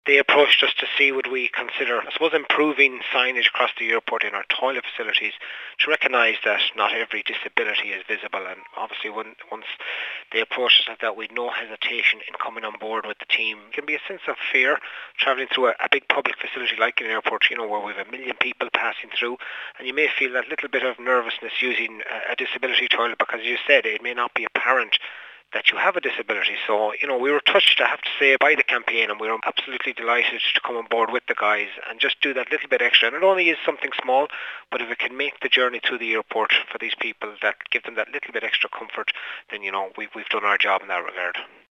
They approached us to see would we consider, I suppose, improving signage across the airport in our toilet facilities to recognise that not every disability is visible. And obviously, once they approached us like that, we'd no hesitation in coming on board with the team. It can be a sense of fear travelling through a big public facility like an airport, where we have 1 million people passing through, and you may feel that little bit of nervousness using a disability toilet because, as you said, it may not be apparent that you have a disability. So, we were touched, I have to say, by the campaign, and we were absolutely delighted to come on board with the guys and just do that little bit extra. And it only is something small, but if it can make the journey to the airport for these people, that give them that little bit extra comfort, then, we've done our job in that regard.